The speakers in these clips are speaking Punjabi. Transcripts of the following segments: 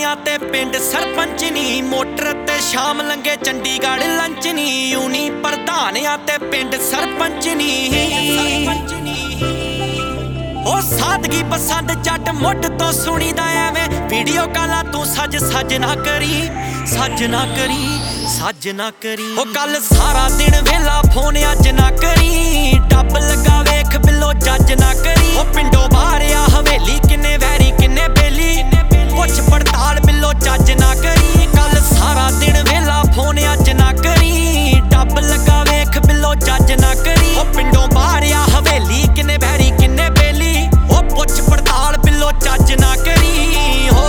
ਪ੍ਰਧਾਨਿਆਂ ਤੇ ਪਿੰਡ ਸਰਪੰਚ ਨੀ, ਮੋਟਰ ਤੇ ਸ਼ਾਮ ਲੰਗੇ ਚੰਡੀਗੜ੍ਹ ਲੰਚ ਨੀ। ਊਨੀ ਪ੍ਰਧਾਨਿਆਂ ਤੇ ਪਿੰਡ ਸਰਪੰਚ ਨੀ। ਉਹ ਸਾਦਗੀ ਪਸੰਦ ਜੱਟ ਮੁੱਢ ਤੋਂ ਸੁਣੀਦਾ ਐਵੇਂ, ਵੀਡੀਓ ਕਾਲਾਂ ਤੂੰ ਸੱਜ ਨਾ ਕਰੀ, ਸੱਜ ਨਾ ਕਰੀ, ਸੱਜ ਨਾ ਕਰੀ। ਉਹ ਕੱਲ ਸਾਰਾ ਦਿਨ ਵੇਲਾ ਫੋਨ ਅੱਜ ਨਾ ਕਰੀ, ਡੱਬ ਲੱਗਾ ਵੇਖ ਬਿੱਲੋ ਜੱਜ ਨਾ ਕਰੀ। ਉਹ ਪਿੰਡੋਂ ਬਾਹਰ ਆ ਹਵੇਲੀ ਕਿੰਨੇ ਵੈਰੀ ਕਿੰਨੇ ਬੇਲੀ, ਪੁੱਛ ਪੜਤਾਲ ਬਿੱਲੋ ਜੱਜ ਨਾ ਕਰੀ। ਕੱਲ ਸਾਰਾ ਦਿਨ ਵੇਲਾ ਫੋਨ ਅੱਜ ਨਾ ਕਰੀ, ਡੱਬ ਲੱਗਾ ਵੇਖ ਬਿੱਲੋ ਜੱਜ ਨਾ ਕਰੀ। ਉਹ ਪਿੰਡੋਂ ਬਾਹਰ ਆ ਹਵੇਲੀ ਕਿੰਨੇ ਵੈਰੀ ਕਿੰਨੇ ਬੇਲੀ, ਉਹ ਪੁੱਛ ਪੜਤਾਲ ਬਿੱਲੋ ਜੱਜ ਨਾ ਕਰੀ। ਹੋ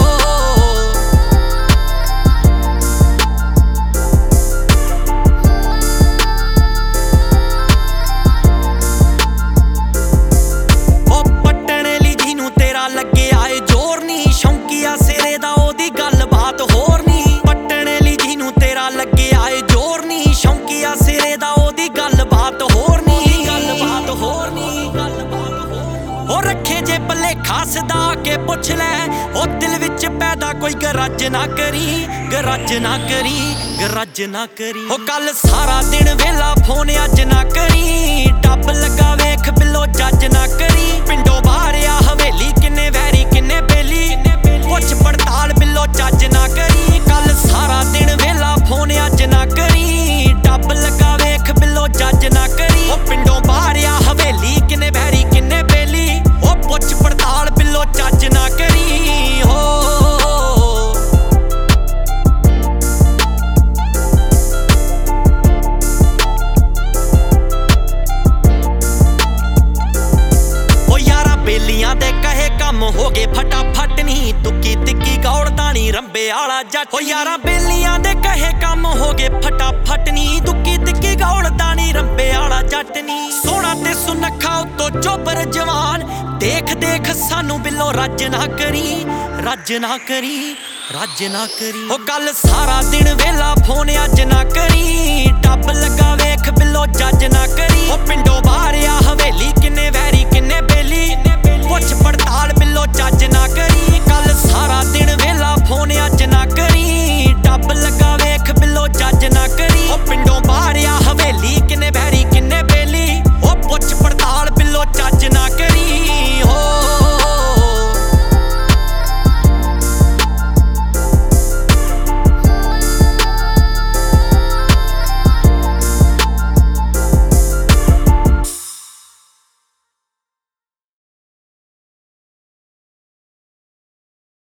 ਖਾਸ ਦਾ ਕੇ ਪੁੱਛ ਲੈ, ਉਹ ਦਿਲ ਵਿੱਚ ਪੈਦਾ ਕੋਈ ਗਰਜ ਨਾ ਕਰੀ, ਗਰਜ ਨਾ ਕਰੀ, ਗਰਜ ਨਾ ਕਰੀ। ਉਹ ਕੱਲ ਸਾਰਾ ਦਿਨ ਵੇਲਾ ਫੋਨ ਅੱਜ ਨਾ ਕਰੀ, ਡੱਬ ਲੱਗਾ ਵੇਖ ਬਿੱਲੋ ਜੱਜ ਨਾ ਕਰੀ। ਪਿੰਡੋਂ ਬਾਹਰ ਆ ਹਵੇਲੀ ਕਿੰਨੇ ਵੈਰੀ ਕਿੰਨੇ ਬੇਲੀ, ਪੁੱਛ ਪੜਤਾਲ ਬਿੱਲੋ ਜੱਜ ਨਾ ਕਰੀ। ਕੱਲ ਸਾਰਾ ਦਿਨ ਵੇਲਾ ਫੋਨ ਅੱਜ ਨਾ ਕਰੀ, ਡੱਬ ਲੱਗਾ ਵੇਖ ਬਿੱਲੋ ਜੱਜ ਨਾ ਕਰੀ। ਉਹ ਪਿੰਡੋਂ ਬਾਹਰ ਆ ਹਵੇਲੀ ਕਿੰਨੇ ਵੈਰੀ ਕਿੰਨੇ ਬੇਲੀ, ਉਹ ਪੁੱਛ ਪੜਤਾਲ ਬਿੱਲੋ ਜੱਜ ਨਾ ਕਰੀ। ਹੋ ਉਹ ਯਾਰਾ ਬੇਲੀਆਂ ਦੇ ਕਹੇ ਕੰਮ ਹੋ ਗਏ ਫਟਾਫਟ ਨੀ, ਤੁੱਕੀ ਤਿੱਕੀ ਗੌੜਦਾਣੀ ਰੰਬੇ ਆਲਾ ਜੱਟ। ਉਹ ਯਾਰਾ ਬੇਲੀਆਂ ਦੇ ਕਹੇ ਕੰਮ ਹੋ ਗਏ ਫਟਾਫਟ ਨੀ, ਤੁੱਕੀ ਤਿੱਕੀ ਗੌੜਦਾਣੀ ਰੰਬੇ ਆਲਾ ਜੱਟ ਨੀ। ਸੋਹਣਾ ਤੇ ਸੁਨੱਖਾ ਉੱਤੋਂ ਚੋਬਰ ਜਵਾਨ, ਦੇਖ ਦੇਖ ਸਾਨੂੰ ਬਿੱਲੋ ਰੱਜ ਨਾ ਕਰੀ, ਰੱਜ ਨਾ ਕਰੀ, ਰੱਜ ਨਾ ਕਰੀ। ਉਹ ਕੱਲ ਸਾਰਾ ਦਿਨ ਵੇਲਾ ਫੋਨ ਅੱਜ ਨਾ ਕਰੀ, ਡੱਬ ਲੱਗਾ ਵੇਖ ਬਿੱਲੋ ਜੱਜ ਨਾ ਕਰੀ। ਉਹ ਪਿੰਡੋਂ ਬਾਹਰ ਆ ਹਵੇਲੀ ਕਿੰਨੇ ਵੈਰੀ ਕਿੰਨੇ ਬੇਲੀ, ਪੁੱਛ ਪੜਤਾਲ ਬਿੱਲੋ ਜੱਜ ਨਾ ਕਰੀ।